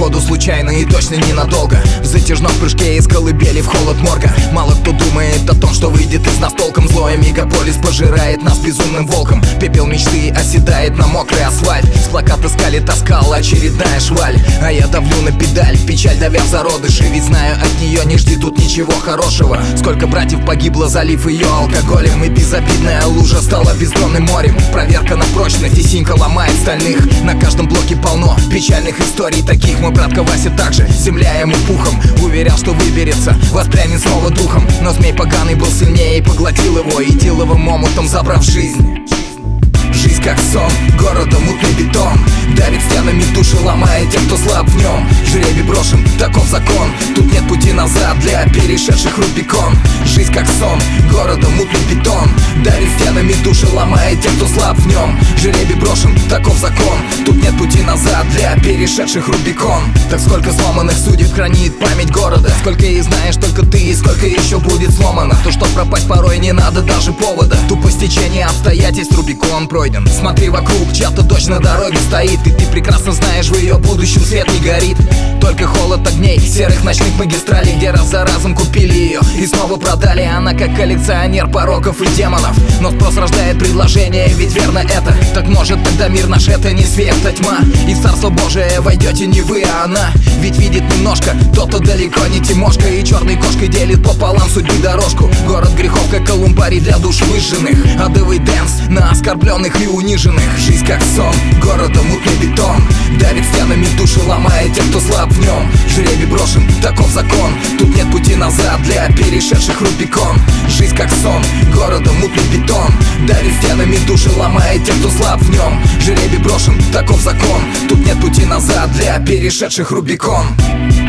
походу случайно и точно ненадолго. В затяжном прыжке из колыбели в холод морга. Мало кто думает о том, что выйдет из нас толком. Злой мегаполис пожирает нас безумным волком. Пепел мечты оседает на мокрый асфальт. С плаката скалит оскал очередная шваль. А я давлю на педаль, печаль давя в зародыши. Ведь знаю, от нее не жди тут ничего хорошего. Сколько братьев погибло, залив ее алкоголем. И безобидная лужа стала бездонным морем. Проверка на прочность, и синька ломает стальных. На каждом блоке полно печальных историй таких. Мой братка Вася также, земля ему пухом. Уверял, что выберется, воспрянет снова духом. Но змей поганый был сильнее и поглотил его, и диловым омутом забрав жизнь. Жизнь как сон, города мутный бетон. Давит стенами души, ломает тех, кто слаб в нем. Жребий брошен, таков закон. Тут нет пути назад для перешедших Рубикон. Жизнь как сон, города мутный бетон. Давит стенами души, ломает тех, кто слаб в нем. Жребий брошен, таков закон. Тут нет пути назад для перешедших Рубикон. Так сколько сломанных судеб хранит память города. Сколько и знаешь только ты, и сколько еще будет сломано. То, что пропасть порой не надо даже повода. Тупо стечение обстоятельств, Рубикон пройден. Смотри вокруг, чья-то дочь на дороге стоит. И ты прекрасно знаешь, в ее будущем свет не горит. Только холод огней, серых ночных магистралей, где раз за разом купили ее и снова продали. Она как коллекционер пороков и демонов. Но спрос рождает предложение, ведь верно это. Так может тогда мир наш это не свет, а тьма. И в Царство Божие войдете не вы, а она. Ведь видит немножко, тот-то далеко не Тимошка. И черной кошкой делит пополам судьбы дорожку. Город грехов, как колумбарий для душ выжженных. Адовый дэнс на оскорбленных и униженных. Жизнь как сон, города мутный бетон. Давит стенами души, ломает тех, кто слаб в нем. Жребий брошен, таков закон. Тут нет пути назад для перешедших Рубикон. Жизнь как сон, города мутный бетон. Давит стенами души, ломает тех, кто слаб в нем. Жребий брошен, таков закон. Тут нет пути назад для перешедших Рубикон.